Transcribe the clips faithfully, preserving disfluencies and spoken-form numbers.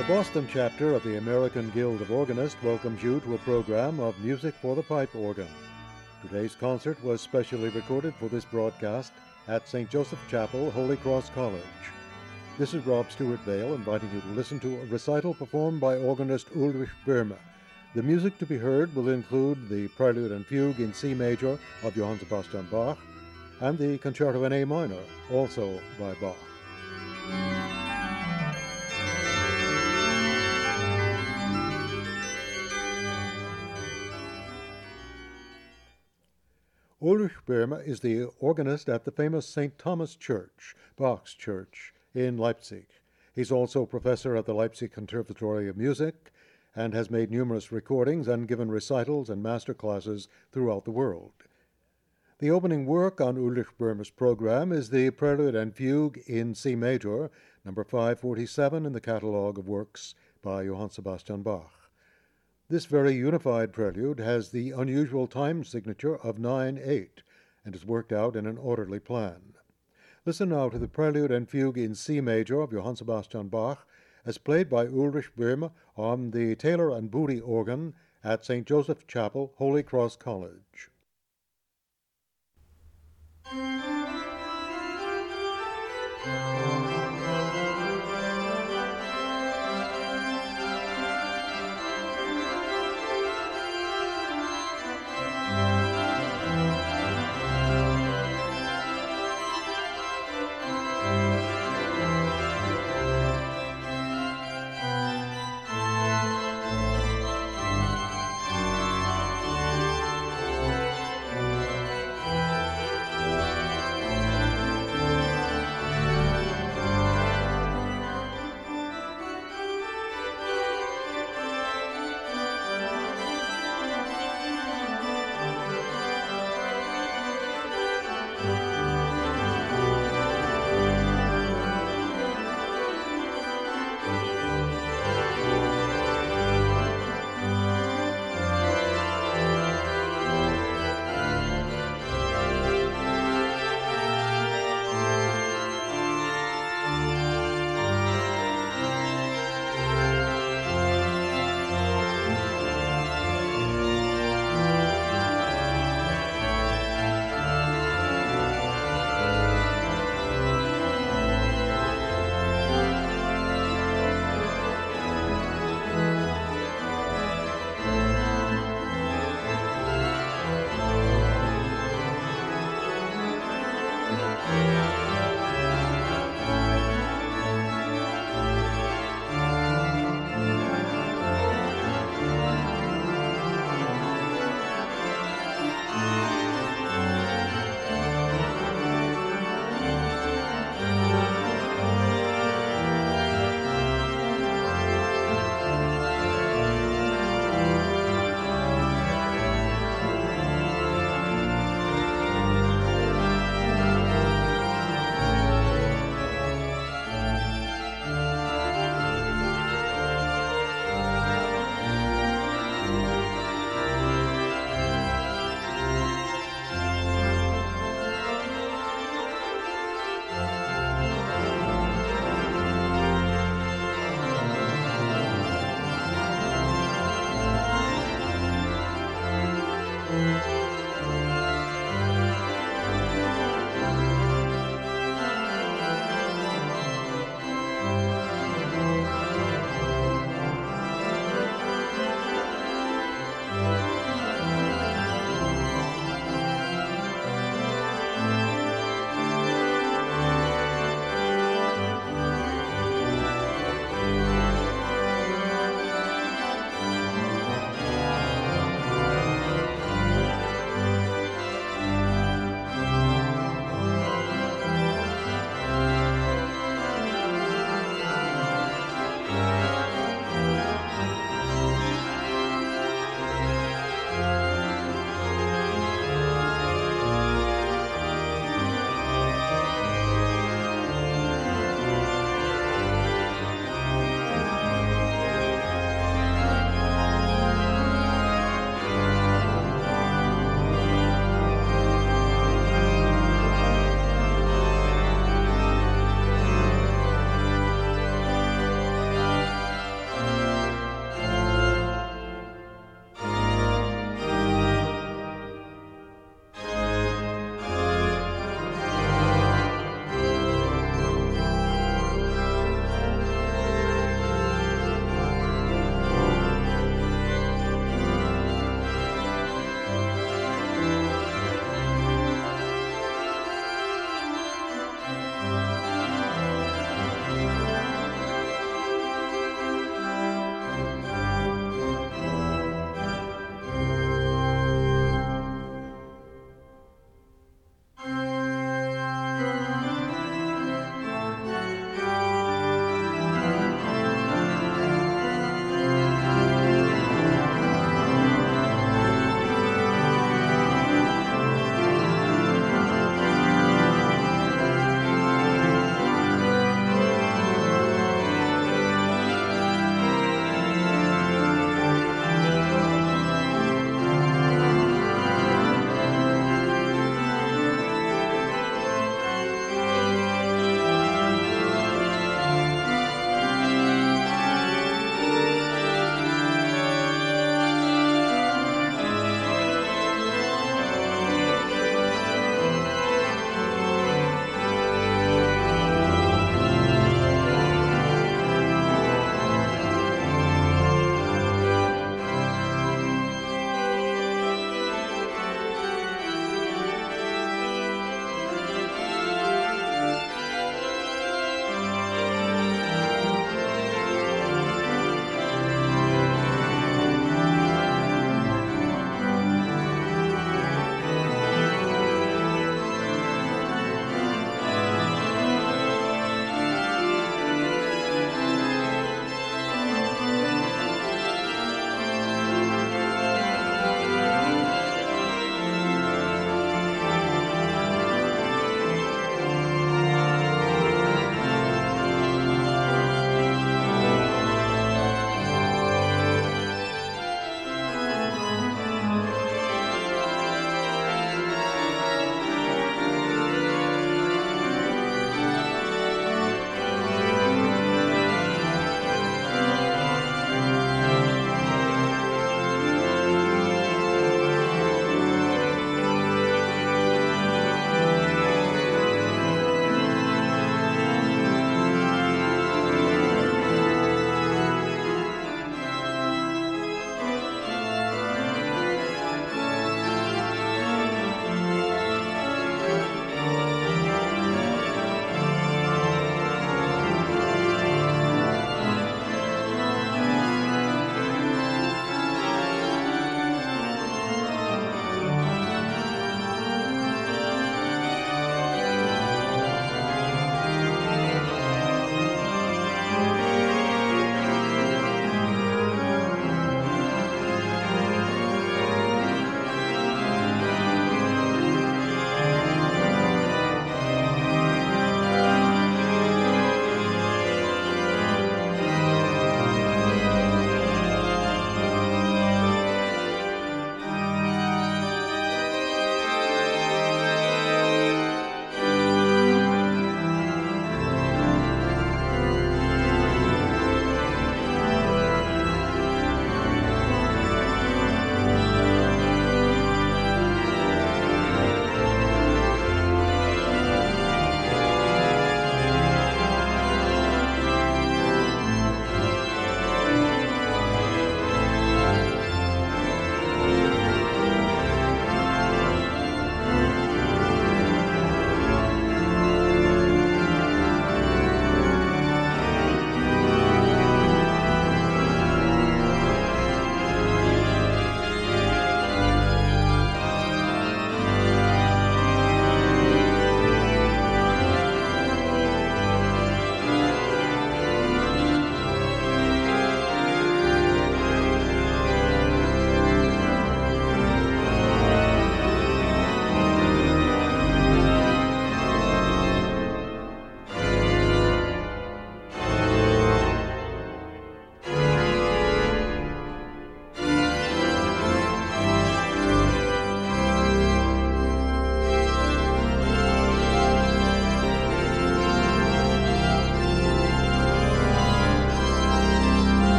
The Boston chapter of the American Guild of Organists welcomes you to a program of music for the pipe organ. Today's concert was specially recorded for this broadcast at Saint Joseph Chapel, Holy Cross College. This is Rob Stewart Vale inviting you to listen to a recital performed by organist Ulrich Böhme. The music to be heard will include the Prelude and Fugue in C major of Johann Sebastian Bach and the Concerto in A minor, also by Bach. Ulrich Böhme is the organist at the famous Saint Thomas Church, Bach's church, in Leipzig. He's also professor at the Leipzig Conservatory of Music and has made numerous recordings and given recitals and master classes throughout the world. The opening work on Ulrich Böhme's program is the Prelude and Fugue in C major, number five forty-seven in the catalogue of works by Johann Sebastian Bach. This very unified prelude has the unusual time signature of nine eight and is worked out in an orderly plan. Listen now to the Prelude and Fugue in C major of Johann Sebastian Bach as played by Ulrich Böhme on the Taylor and Booty organ at Saint Joseph Chapel, Holy Cross College.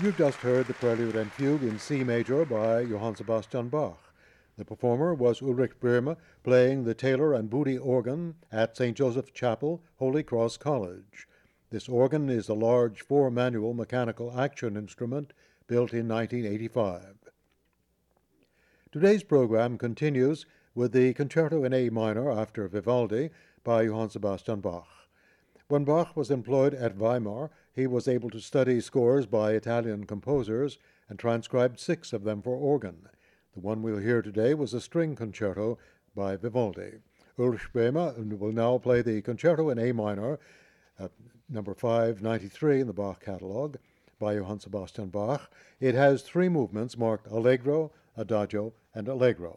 You just heard the Prelude and Fugue in C major by Johann Sebastian Bach. The performer was Ulrich Böhme, playing the Taylor and Booty organ at Saint Joseph's Chapel, Holy Cross College. This organ is a large four-manual mechanical action instrument built in nineteen eighty-five. Today's program continues with the Concerto in A minor after Vivaldi by Johann Sebastian Bach. When Bach was employed at Weimar, he was able to study scores by Italian composers and transcribed six of them for organ. The one we'll hear today was a string concerto by Vivaldi. Ulrich Böhme will now play the Concerto in A minor, uh, number five ninety-three in the Bach catalog, by Johann Sebastian Bach. It has three movements marked Allegro, Adagio, and Allegro.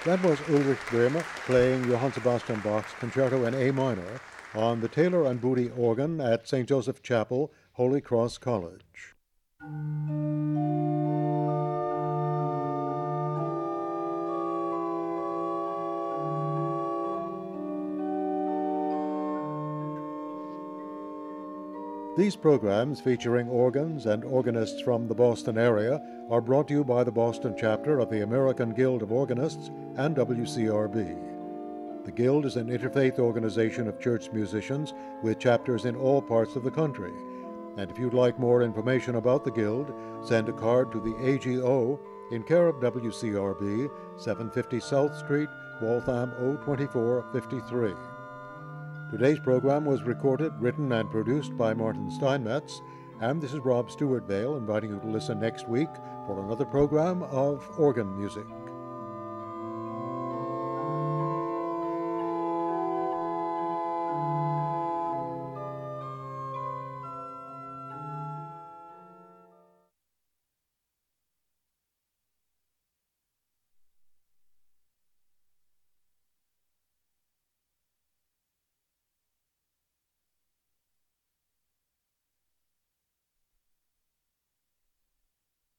That was Ulrich Bremer playing Johann Sebastian Bach's Concerto in A minor on the Taylor and Booty organ at Saint Joseph Chapel, Holy Cross College. These programs, featuring organs and organists from the Boston area, are brought to you by the Boston chapter of the American Guild of Organists and W C R B. The Guild is an interfaith organization of church musicians with chapters in all parts of the country. And if you'd like more information about the Guild, send a card to the A G O in care of W C R B, seven fifty South Street, Waltham oh twenty-four fifty-three. Today's program was recorded, written, and produced by Martin Steinmetz, and this is Rob Stewart Vale inviting you to listen next week for another program of organ music.